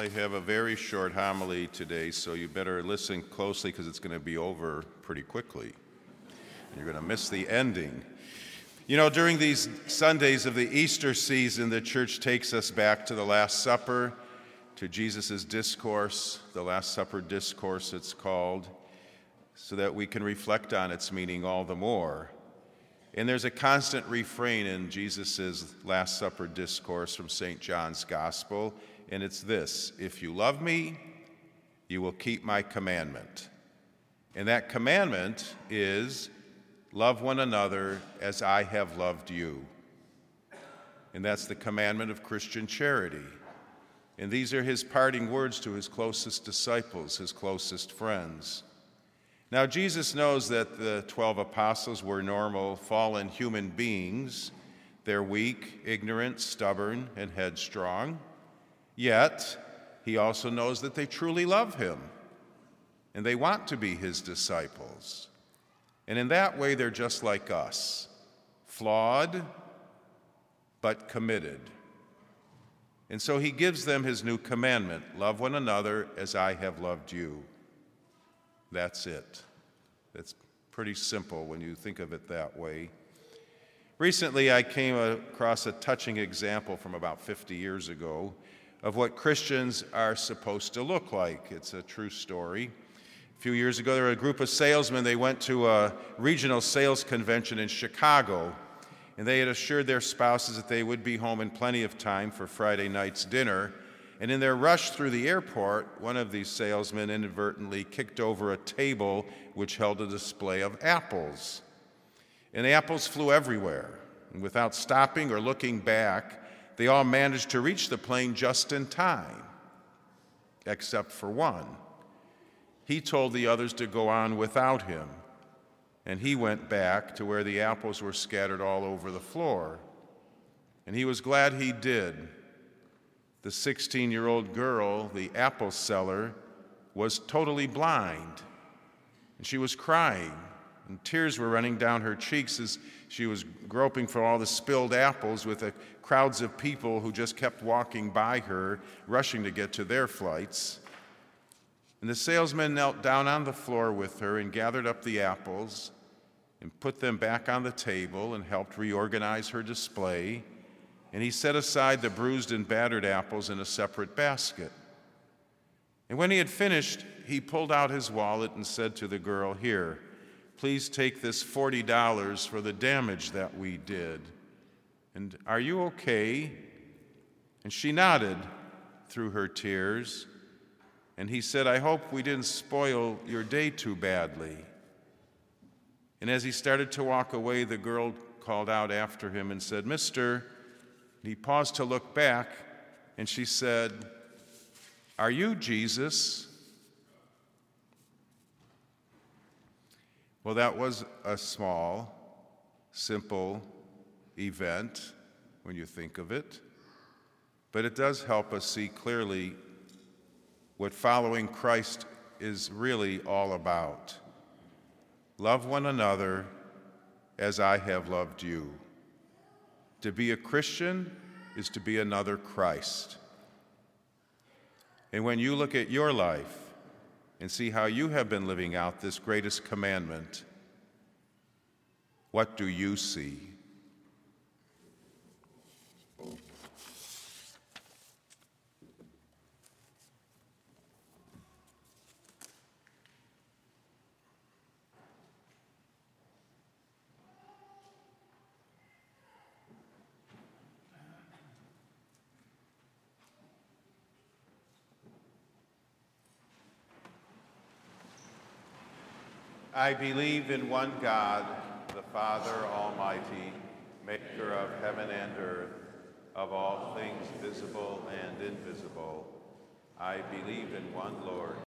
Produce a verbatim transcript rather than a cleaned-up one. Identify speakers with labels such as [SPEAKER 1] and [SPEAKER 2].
[SPEAKER 1] I have a very short homily today, so you better listen closely because it's going to be over pretty quickly. You're going to miss the ending. You know, during these Sundays of the Easter season, the church takes us back to the Last Supper, to Jesus' discourse, the Last Supper discourse it's called, so that we can reflect on its meaning all the more. And there's a constant refrain in Jesus' Last Supper discourse from Saint John's Gospel, and it's this: if you love me, you will keep my commandment. And that commandment is, love one another as I have loved you. And that's the commandment of Christian charity. And these are his parting words to his closest disciples, his closest friends. Now, Jesus knows that the twelve apostles were normal, fallen human beings. They're weak, ignorant, stubborn, and headstrong. Yet, he also knows that they truly love him, and they want to be his disciples. And in that way, they're just like us, flawed, but committed. And so he gives them his new commandment: love one another as I have loved you. That's it. It's pretty simple when you think of it that way. Recently, I came across a touching example from about fifty years ago of what Christians are supposed to look like. It's a true story. A few years ago, there were a group of salesmen. They went to a regional sales convention in Chicago, and they had assured their spouses that they would be home in plenty of time for Friday night's dinner. And in their rush through the airport, one of these salesmen inadvertently kicked over a table which held a display of apples. And the apples flew everywhere. And without stopping or looking back, they all managed to reach the plane just in time, except for one. He told the others to go on without him, and he went back to where the apples were scattered all over the floor. And he was glad he did. The sixteen-year-old girl, the apple seller, was totally blind, and she was crying, and tears were running down her cheeks as she was groping for all the spilled apples with the crowds of people who just kept walking by her, rushing to get to their flights. And the salesman knelt down on the floor with her and gathered up the apples and put them back on the table and helped reorganize her display. And he set aside the bruised and battered apples in a separate basket. And when he had finished, he pulled out his wallet and said to the girl, "Here, please take this forty dollars for the damage that we did. And are you okay?" And she nodded through her tears. And he said, "I hope we didn't spoil your day too badly." And as he started to walk away, the girl called out after him and said, "Mister," and he paused to look back, and she said, "Are you Jesus?" Well, that was a small, simple event when you think of it, but it does help us see clearly what following Christ is really all about. Love one another as I have loved you. To be a Christian is to be another Christ. And when you look at your life and see how you have been living out this greatest commandment, what do you see? I believe in one God, the Father Almighty, maker of heaven and earth, of all things visible and invisible. I believe in one Lord,